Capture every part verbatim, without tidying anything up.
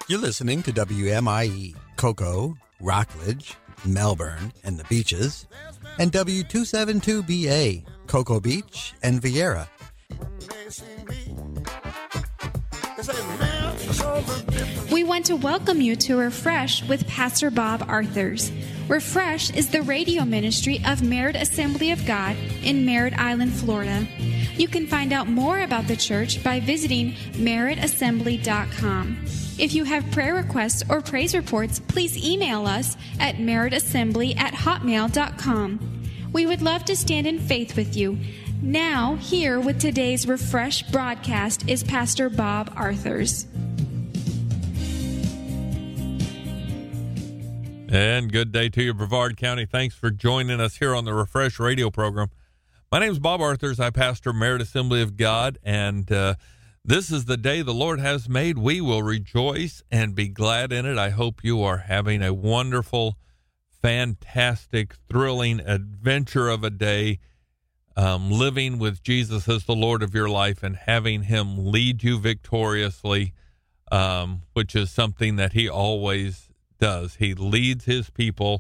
You're listening to W M I E, Cocoa, Rockledge, Melbourne, and the Beaches, and W two seventy-two B A, Cocoa Beach and Vieira. We want to welcome you to Refresh with Pastor Bob Arthurs. Refresh is the radio ministry of Merritt Assembly of God in Merritt Island, Florida. You can find out more about the church by visiting merritt assembly dot com. If you have prayer requests or praise reports, please email us at merritt assembly at hotmail dot com. We would love to stand in faith with you. Now, here with today's Refresh broadcast is Pastor Bob Arthurs. And good day to you, Brevard County. Thanks for joining us here on the Refresh radio program. My name is Bob Arthurs. I pastor Merritt Assembly of God, and uh, this is the day the Lord has made. We will rejoice and be glad in it. I hope you are having a wonderful, fantastic, thrilling adventure of a day, um, living with Jesus as the Lord of your life and having him lead you victoriously, um, which is something that he always does. He leads his people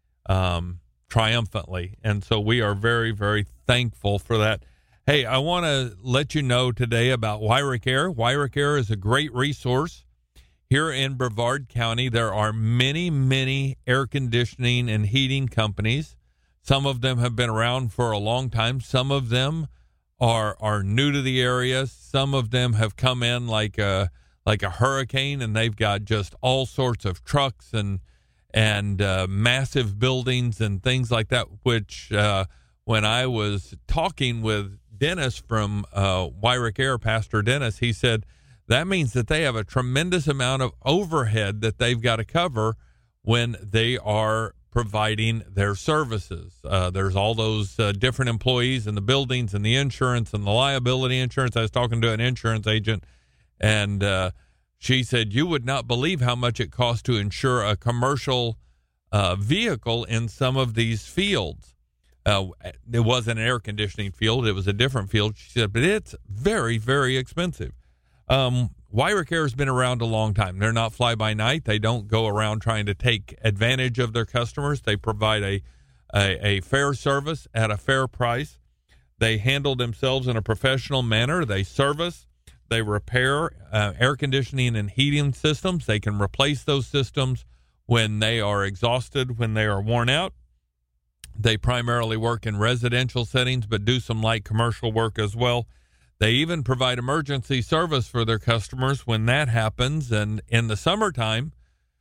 um, triumphantly. And so we are very, very thankful for that. Hey, I want to let you know today about Wyrick Air. Wyrick Air is a great resource here in Brevard County. There are many, many air conditioning and heating companies. Some of them have been around for a long time. Some of them are are new to the area. Some of them have come in like a like a hurricane, and they've got just all sorts of trucks and and uh, massive buildings and things like that, which uh, when I was talking with Dennis from uh, Wyrick Air, Pastor Dennis, he said that means that they have a tremendous amount of overhead that they've got to cover when they are providing their services. Uh, there's all those uh, different employees in the buildings and the insurance and the liability insurance. I was talking to an insurance agent, and uh, she said, you would not believe how much it costs to insure a commercial uh, vehicle in some of these fields. Uh, it wasn't an air conditioning field. It was a different field. She said, but it's very, very expensive. Um, Wyrick Air has been around a long time. They're not fly-by-night. They don't go around trying to take advantage of their customers. They provide a, a, a fair service at a fair price. They handle themselves in a professional manner. They service. They repair uh, air conditioning and heating systems. They can replace those systems when they are exhausted, when they are worn out. They primarily work in residential settings, but do some light commercial work as well. They even provide emergency service for their customers when that happens. And in the summertime,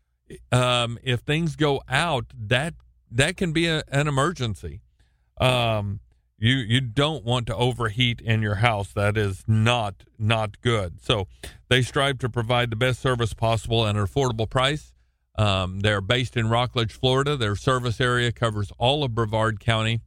um, if things go out, that that can be a, an emergency. Um, you you don't want to overheat in your house. That is not not good. So they strive to provide the best service possible at an affordable price. Um, they're based in Rockledge, Florida. Their service area covers all of Brevard County.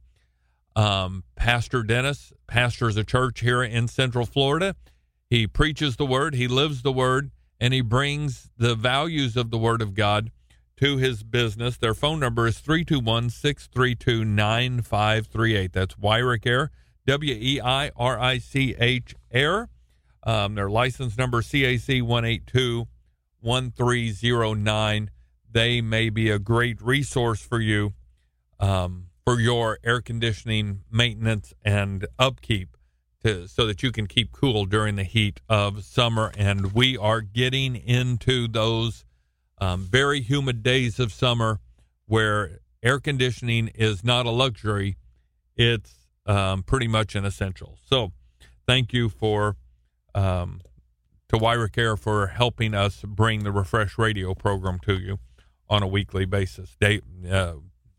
Um, Pastor Dennis pastors a church here in Central Florida. He preaches the word, he lives the word, and he brings the values of the word of God to his business. Their phone number is three two one, six three two, nine five three eight. That's Wyrick Air, W E I R I C H Air. Um, their license number C A C one eight two, one three zero nine. They may be a great resource for you um, for your air conditioning maintenance and upkeep to, so that you can keep cool during the heat of summer. And we are getting into those um, very humid days of summer where air conditioning is not a luxury. It's um, pretty much an essential. So thank you for um, to Wyrick Air for helping us bring the Refresh radio program to you on a weekly basis. They, uh,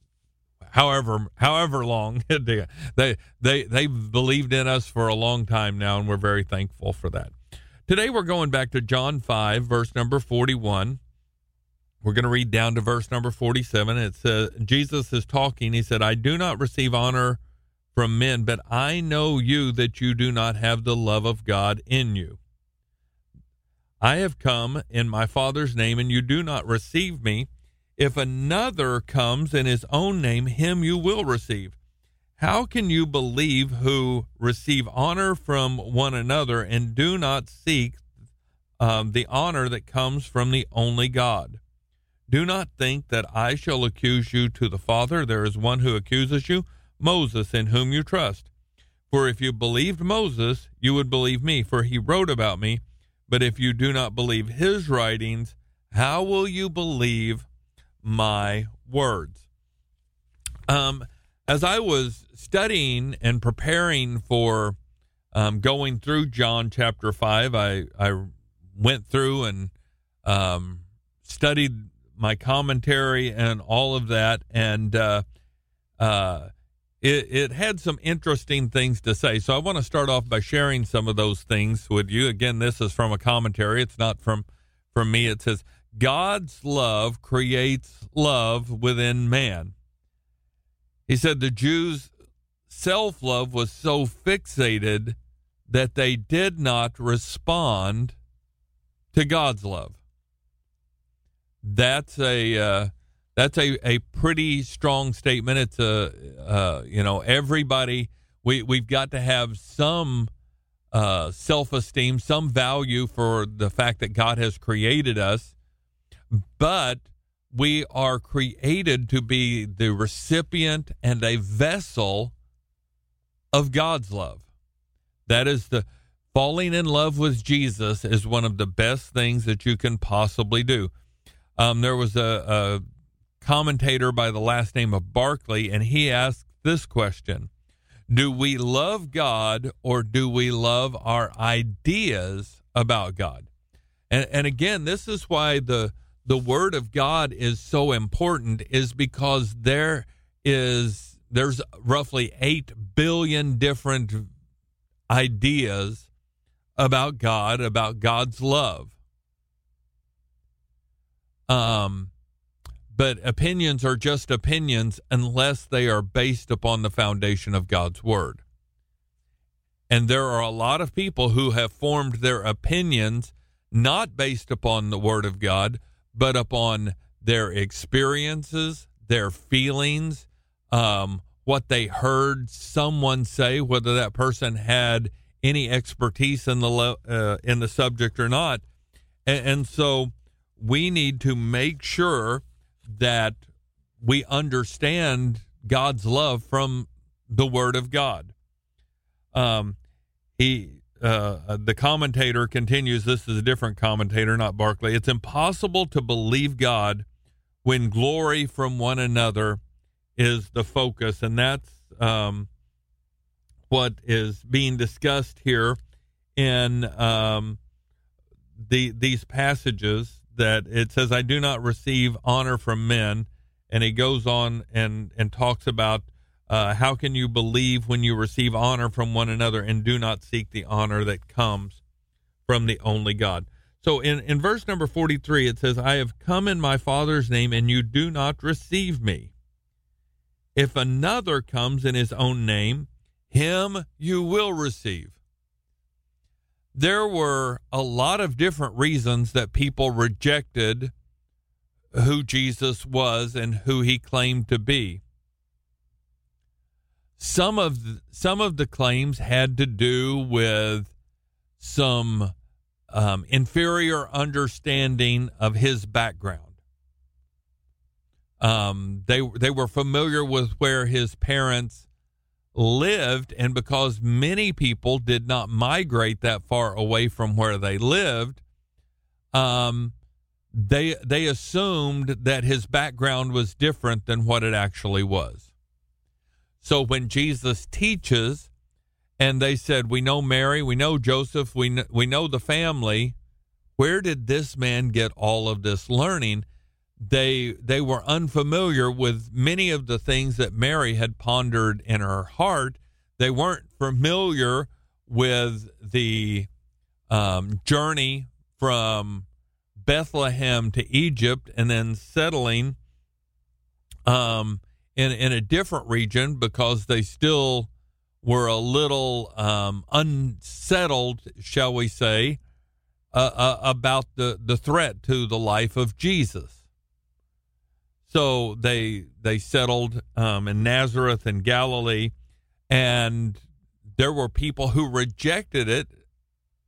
however, however long they, they, they, they've believed in us for a long time now, and we're very thankful for that. Today we're going back to John five, verse number forty-one. We're going to read down to verse number forty-seven. It says, Jesus is talking. He said, I do not receive honor from men, but I know you that you do not have the love of God in you. I have come in my Father's name, and you do not receive me. If another comes in his own name, him you will receive. How can you believe who receive honor from one another and do not seek um, the honor that comes from the only God. Do not think that I shall accuse you to the Father. There is one who accuses you, Moses, in whom you trust. For if you believed Moses, you would believe me, for he wrote about me. But if you do not believe his writings, how will you believe my words? Um, as I was studying and preparing for um, going through John chapter five, I, I went through and um, studied my commentary and all of that, and uh, uh, it, it had some interesting things to say. So I want to start off by sharing some of those things with you. Again, this is from a commentary. It's not from, from me. It says, God's love creates love within man. He said the Jews' self-love was so fixated that they did not respond to God's love. That's a uh, that's a, a pretty strong statement. It's a uh, you know everybody we we've got to have some uh, self-esteem, some value for the fact that God has created us, but we are created to be the recipient and a vessel of God's love. That is the falling in love with Jesus is one of the best things that you can possibly do. Um, there was a, a commentator by the last name of Barclay, and he asked this question: do we love God or do we love our ideas about God? And, and again, this is why the the Word of God is so important, is because there is there's roughly eight billion different ideas about God, about God's love. Um, but opinions are just opinions unless they are based upon the foundation of God's Word. And there are a lot of people who have formed their opinions not based upon the Word of God, but upon their experiences, their feelings, um, what they heard someone say, whether that person had any expertise in the uh, in the subject or not. And, and so we need to make sure that we understand God's love from the Word of God. Um, he, uh, the commentator continues, this is a different commentator, not Barclay. It's impossible to believe God when glory from one another is the focus. And that's um, what is being discussed here in um, the these passages. That it says, I do not receive honor from men. And he goes on and, and talks about uh, how can you believe when you receive honor from one another and do not seek the honor that comes from the only God. So in, in verse number forty-three, it says, I have come in my Father's name and you do not receive me. If another comes in his own name, him you will receive. There were a lot of different reasons that people rejected who Jesus was and who he claimed to be. Some of the, some of the claims had to do with some um, inferior understanding of his background. Um, they they were familiar with where his parents lived, and because many people did not migrate that far away from where they lived, um, they they assumed that his background was different than what it actually was. So when Jesus teaches, and they said, we know Mary, we know Joseph, we kn- we know the family, where did this man get all of this learning? They they were unfamiliar with many of the things that Mary had pondered in her heart. They weren't familiar with the um, journey from Bethlehem to Egypt and then settling um, in, in a different region because they still were a little um, unsettled, shall we say, uh, uh, about the, the threat to the life of Jesus. So they they settled um, in Nazareth and Galilee, and there were people who rejected it,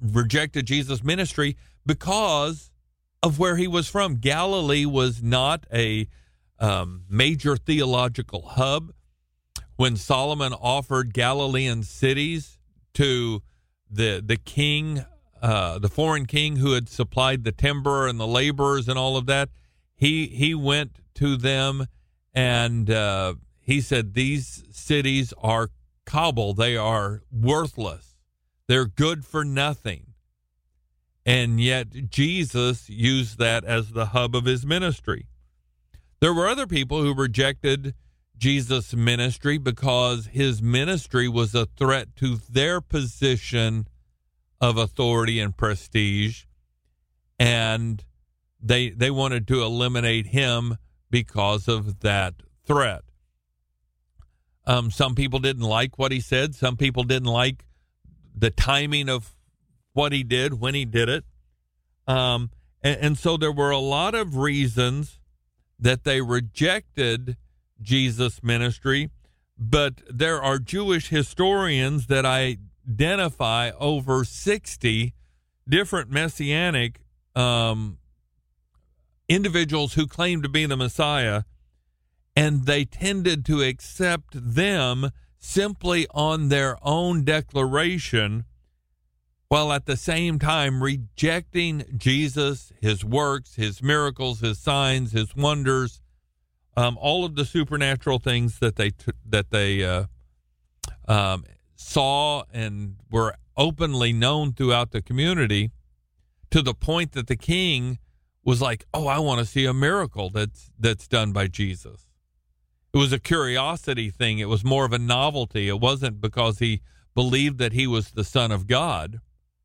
rejected Jesus' ministry because of where he was from. Galilee was not a um, major theological hub. When Solomon offered Galilean cities to the the king, uh, the foreign king who had supplied the timber and the laborers and all of that, he he went to them and uh, he said, these cities are cobble, they are worthless, they're good for nothing. And yet Jesus used that as the hub of his ministry. There were other people who rejected Jesus' ministry because his ministry was a threat to their position of authority and prestige, and they they wanted to eliminate him because of that threat. Um, some people didn't like what he said. Some people didn't like the timing of what he did when he did it. Um, and, and so there were a lot of reasons that they rejected Jesus' ministry, but there are Jewish historians that identify over sixty different messianic um, individuals who claim to be the Messiah, and they tended to accept them simply on their own declaration, while at the same time rejecting Jesus, his works, his miracles, his signs, his wonders, Um, all of the supernatural things that they t- that they uh, um, saw and were openly known throughout the community, to the point that the king was like, "Oh, I want to see a miracle that's that's done by Jesus." It was a curiosity thing. It was more of a novelty. It wasn't because he believed that he was the Son of God.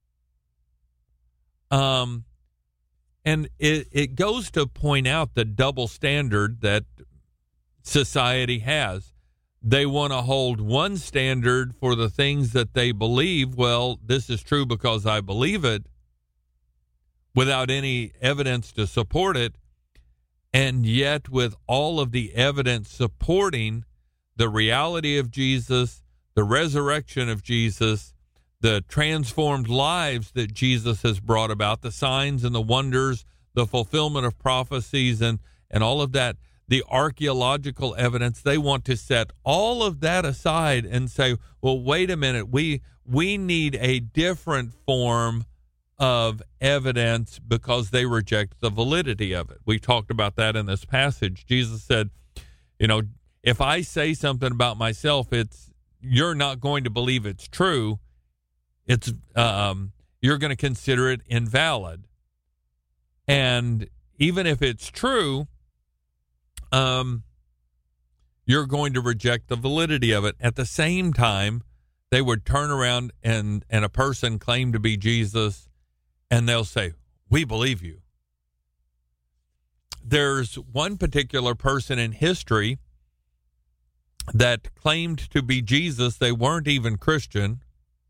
Um. And it, it goes to point out the double standard that society has. They want to hold one standard for the things that they believe. Well, this is true because I believe it, without any evidence to support it. And yet, with all of the evidence supporting the reality of Jesus, the resurrection of Jesus, the transformed lives that Jesus has brought about, the signs and the wonders, the fulfillment of prophecies and, and all of that, the archaeological evidence, they want to set all of that aside and say, well, wait a minute, we we need a different form of evidence because they reject the validity of it. We talked about that in this passage. Jesus said, you know, if I say something about myself, it's you're not going to believe it's true. It's um, you're going to consider it invalid, and even if it's true, um, you're going to reject the validity of it. At the same time, they would turn around and and a person claim to be Jesus, and they'll say, "We believe you." There's one particular person in history that claimed to be Jesus. They weren't even Christian.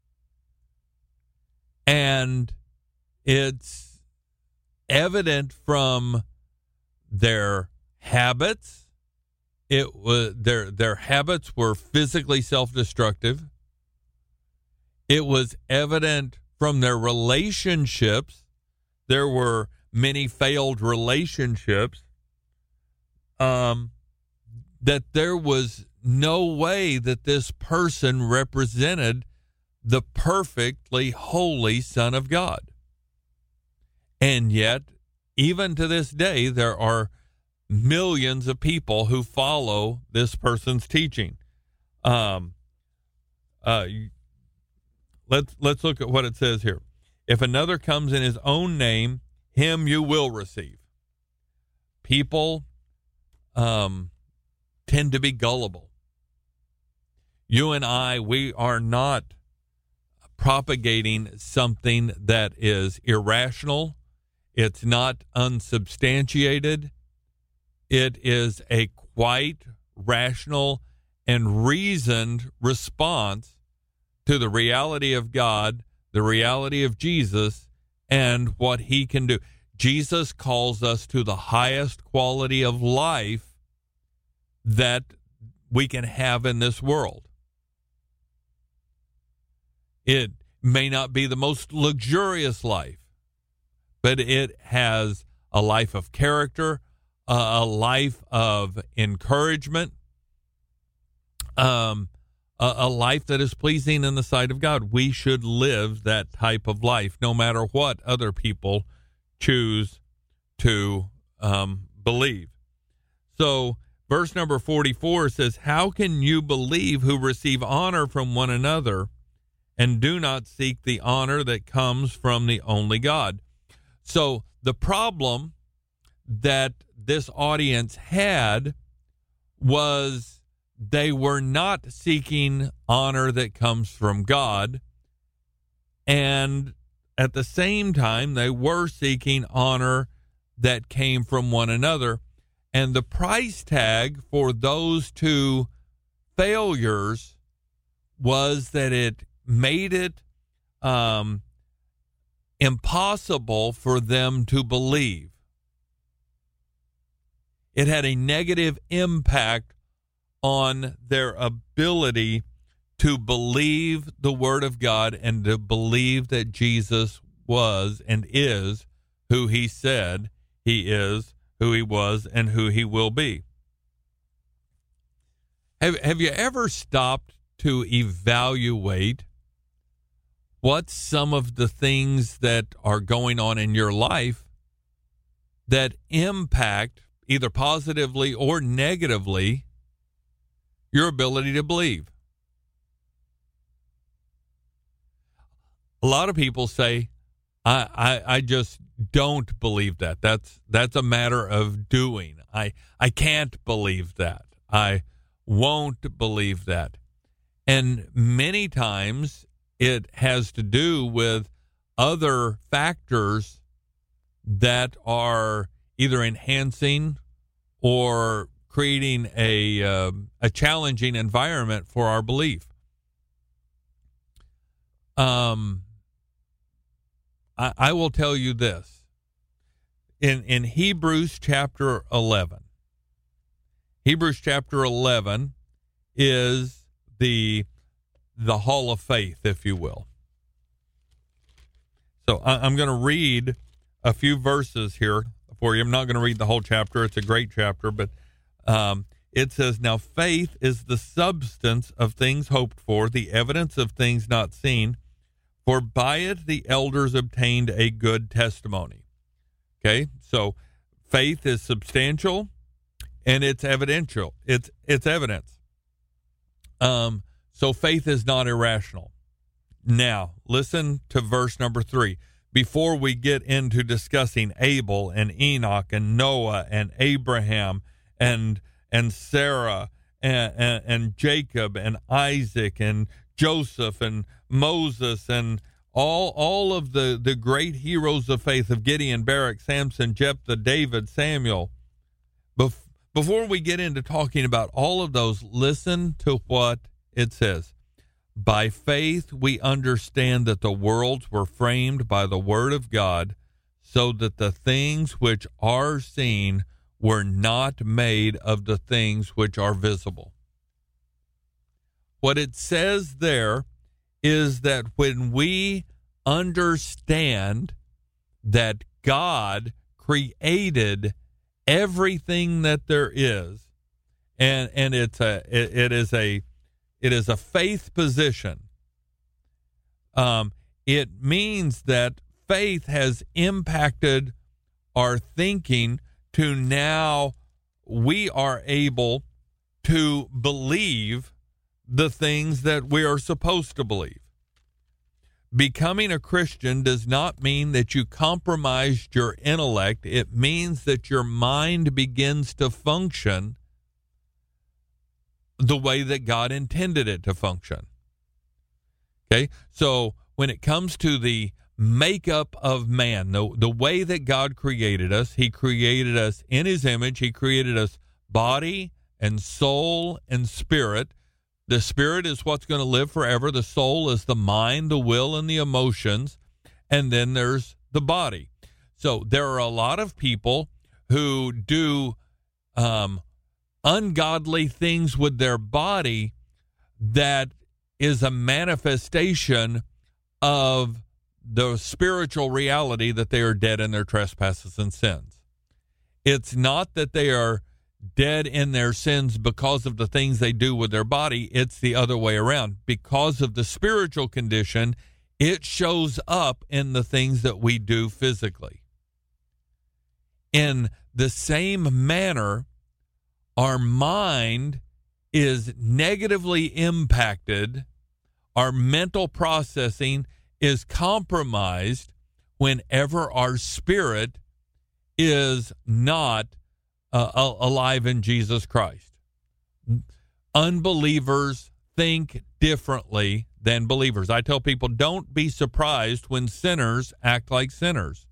And it's evident from their habits. It was their their habits were physically self-destructive. It was evident from their relationships. There were many failed relationships. Um, that there was no way that this person represented the perfectly holy Son of God. And yet, even to this day, there are millions of people who follow this person's teaching. Um, uh, let's let's look at what it says here. If another comes in his own name, him you will receive. People um, tend to be gullible. You and I, we are not propagating something that is irrational. It's not unsubstantiated. It is a quite rational and reasoned response to the reality of God, the reality of Jesus, and what he can do. Jesus calls us to the highest quality of life that we can have in this world. It may not be the most luxurious life, but it has a life of character, uh, a life of encouragement, um, a, a life that is pleasing in the sight of God. We should live that type of life, no matter what other people choose to um, believe. So verse number forty-four says, how can you believe who receive honor from one another and do not seek the honor that comes from the only God? So the problem that this audience had was they were not seeking honor that comes from God, and at the same time they were seeking honor that came from one another. And the price tag for those two failures was that it made it um, impossible for them to believe. It had a negative impact on their ability to believe the Word of God and to believe that Jesus was and is who he said he is, who he was, and who he will be. Have, have you ever stopped to evaluate what some of the things that are going on in your life that impact, either positively or negatively, your ability to believe? A lot of people say, I, I, I just don't believe that. That's that's a matter of doing. I I can't believe that. I won't believe that. And many times it has to do with other factors that are either enhancing or creating a uh, a challenging environment for our belief. Um. I, I will tell you this. In in Hebrews chapter eleven, Hebrews chapter eleven is the the hall of faith, if you will. So I, I'm going to read a few verses here for you. I'm not going to read the whole chapter. It's a great chapter, but um, it says, now faith is the substance of things hoped for, the evidence of things not seen. For by it the elders obtained a good testimony. Okay, so faith is substantial and it's evidential. It's it's evidence. Um, so faith is not irrational. Now, listen to verse number three. Before we get into discussing Abel and Enoch and Noah and Abraham and and Sarah and, and, and Jacob and Isaac and Joseph and Moses and all all of the, the great heroes of faith of Gideon, Barak, Samson, Jephthah, David, Samuel. Bef- before we get into talking about all of those, listen to what it says. By faith we understand that the worlds were framed by the word of God, so that the things which are seen were not made of the things which are visible. What it says there is that when we understand that God created everything that there is, and and it's a it, it is a it is a faith position. Um, it means that faith has impacted our thinking to now we are able to believe the things that we are supposed to believe. Becoming a Christian does not mean that you compromised your intellect. It means that your mind begins to function the way that God intended it to function. Okay, so when it comes to the makeup of man, the, the way that God created us, he created us in his image. He created us body and soul and spirit. The spirit is what's going to live forever. The soul is the mind, the will, and the emotions. And then there's the body. So there are a lot of people who do um, ungodly things with their body that is a manifestation of the spiritual reality that they are dead in their trespasses and sins. It's not that they are dead in their sins because of the things they do with their body. It's the other way around. Because of the spiritual condition, it shows up in the things that we do physically. In the same manner, our mind is negatively impacted. Our mental processing is compromised whenever our spirit is not uh, alive in Jesus Christ. Unbelievers think differently than believers. I tell people, don't be surprised when sinners act like sinners.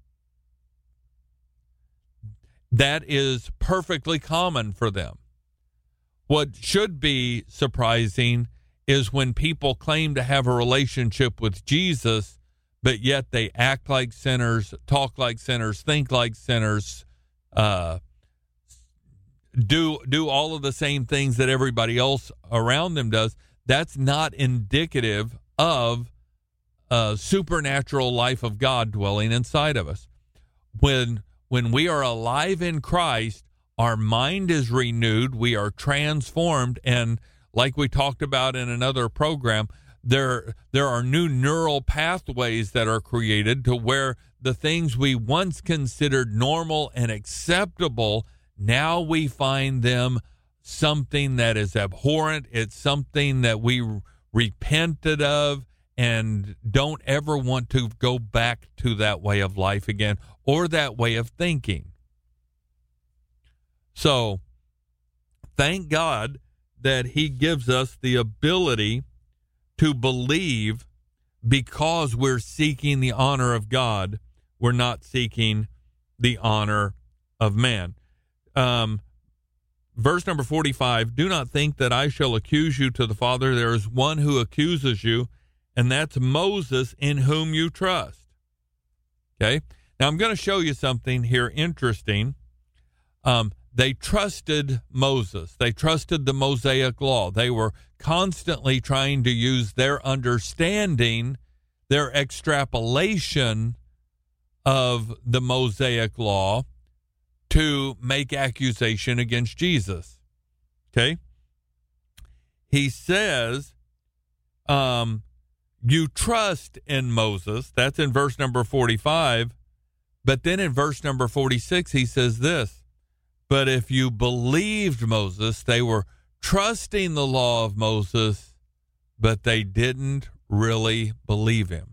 That is perfectly common for them. What should be surprising is when people claim to have a relationship with Jesus, but yet they act like sinners, talk like sinners, think like sinners, uh, do do all of the same things that everybody else around them does. That's not indicative of a supernatural life of God dwelling inside of us. When when we are alive in Christ, our mind is renewed, we are transformed, and like we talked about in another program, there there are new neural pathways that are created to where the things we once considered normal and acceptable, now we find them something that is abhorrent. It's something that we repented of and don't ever want to go back to that way of life again or that way of thinking. So, thank God that he gives us the ability to believe because we're seeking the honor of God. We're not seeking the honor of man. Um, verse number forty-five, do not think that I shall accuse you to the Father. There is one who accuses you, and that's Moses, in whom you trust. Okay? Now, I'm going to show you something here interesting. Um, They trusted Moses. They trusted the Mosaic law. They were constantly trying to use their understanding, their extrapolation of the Mosaic law to make accusation against Jesus. Okay? He says, um, you trust in Moses. That's in verse number forty-five. But then in verse number forty-six, he says this, but if you believed Moses, they were trusting the law of Moses, but they didn't really believe him.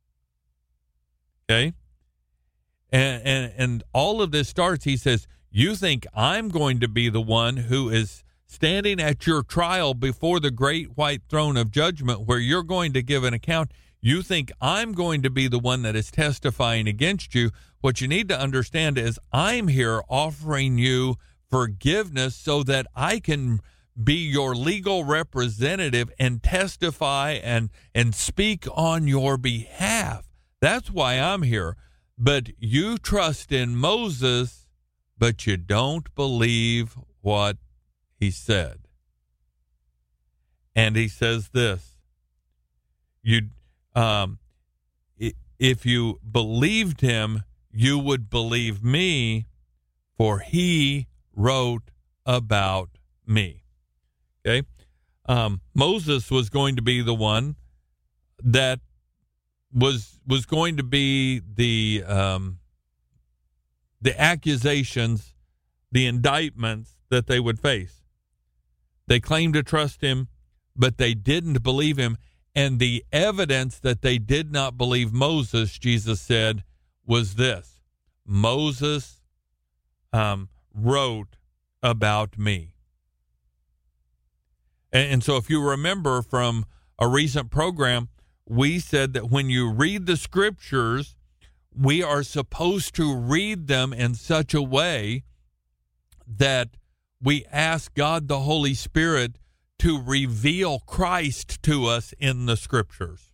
Okay? And, and, and all of this starts, he says, you think I'm going to be the one who is standing at your trial before the great white throne of judgment where you're going to give an account. You think I'm going to be the one that is testifying against you. What you need to understand is I'm here offering you forgiveness so that I can be your legal representative and testify and, and speak on your behalf. That's why I'm here. But you trust in Moses, but you don't believe what he said. And he says this, you um, if you believed him, you would believe me, for he wrote about me. Okay? Um, Moses was going to be the one that was was going to be the um, the accusations, the indictments that they would face. They claimed to trust him, but they didn't believe him. And the evidence that they did not believe Moses, Jesus said, was this. Moses um, wrote about me. And, and so if you remember from a recent program, we said that when you read the scriptures, we are supposed to read them in such a way that we ask God the Holy Spirit to reveal Christ to us in the scriptures.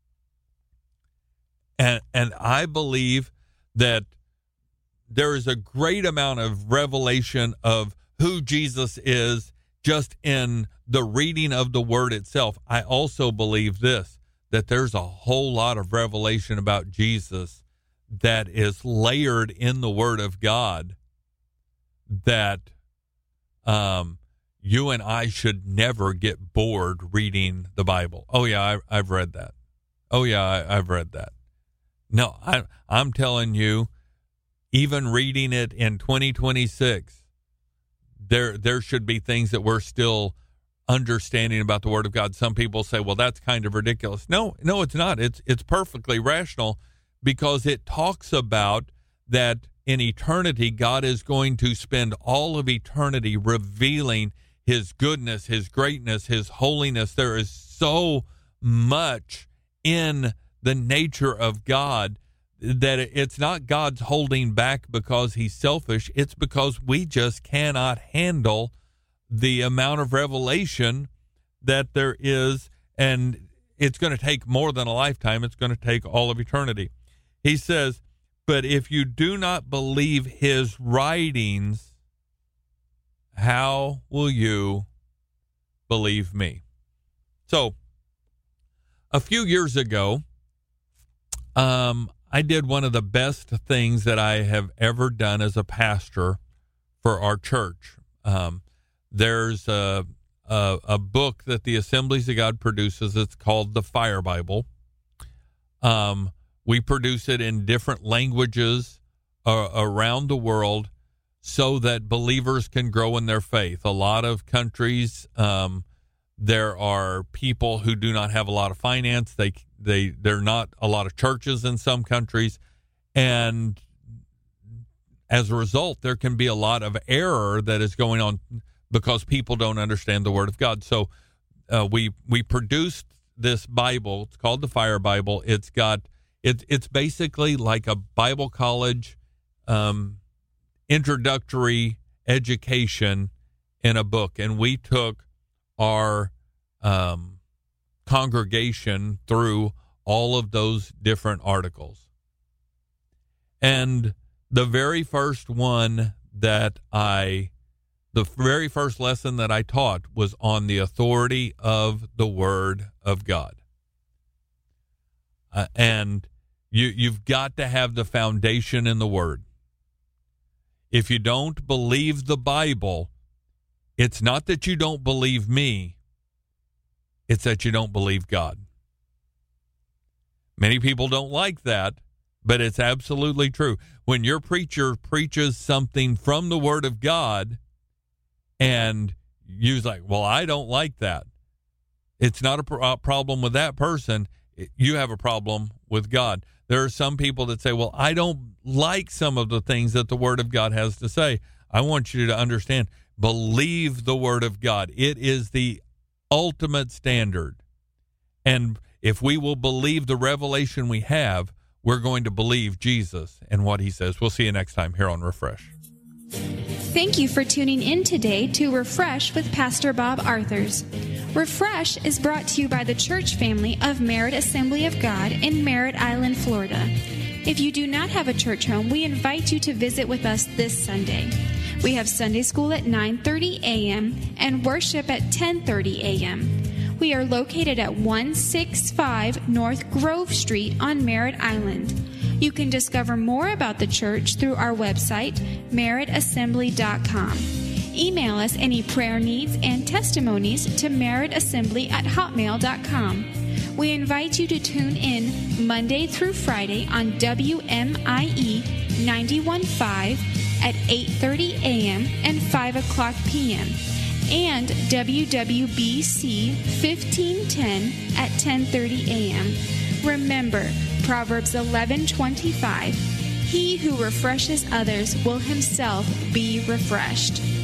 And, and I believe that there is a great amount of revelation of who Jesus is just in the reading of the word itself. I also believe this, that there's a whole lot of revelation about Jesus that is layered in the Word of God that um, you and I should never get bored reading the Bible. Oh, yeah, I, I've read that. Oh, yeah, I, I've read that. No, I, I'm telling you, even reading it in twenty twenty-six, there there should be things that we're still understanding about the Word of God. Some people say, well, that's kind of ridiculous. No, no, it's not. It's it's perfectly rational, because it talks about that in eternity, God is going to spend all of eternity revealing his goodness, his greatness, his holiness. There is so much in the nature of God that it's not God's holding back because he's selfish. It's because we just cannot handle the amount of revelation that there is, and it's going to take more than a lifetime. It's going to take all of eternity. He says, but if you do not believe his writings, how will you believe me? So, a few years ago, um, I did one of the best things that I have ever done as a pastor for our church. Um, there's a, a, a book that the Assemblies of God produces. It's called the Fire Bible. Um, we produce it in different languages uh, around the world so that believers can grow in their faith. A lot of countries, um, there are people who do not have a lot of finance. They they they're not a lot of churches in some countries, and as a result, there can be a lot of error that is going on because people don't understand the Word of God. So uh, we we produced this Bible. It's called the Fire Bible. It's got it. It's basically like a Bible college um, introductory education in a book, and we took our um, congregation through all of those different articles. And the very first one that I, the very first lesson that I taught was on the authority of the Word of God. Uh, and you, you've got to have the foundation in the Word. If you don't believe the Bible, it's not that you don't believe me, it's that you don't believe God. Many people don't like that, but it's absolutely true. When your preacher preaches something from the Word of God and you're like, well, I don't like that, it's not a pro- problem with that person. You have a problem with God. There are some people that say, well, I don't like some of the things that the Word of God has to say. I want you to understand, believe the Word of God. It is the ultimate standard. And if we will believe the revelation we have, we're going to believe Jesus and what he says. We'll see you next time here on Refresh. Thank you for tuning in today to Refresh with Pastor Bob Arthurs. Refresh is brought to you by the church family of Merritt Assembly of God in Merritt Island, Florida. If you do not have a church home, we invite you to visit with us this Sunday. We have Sunday school at nine thirty a.m. and worship at ten thirty a.m. We are located at one sixty-five North Grove Street on Merritt Island. You can discover more about the church through our website, merritt assembly dot com. Email us any prayer needs and testimonies to merrittassembly at hotmail dot com. We invite you to tune in Monday through Friday on W M I E ninety-one point five at eight thirty a.m. and five o'clock p.m. and W W B C fifteen ten at ten thirty a.m. Remember, Proverbs eleven twenty-five, he who refreshes others will himself be refreshed.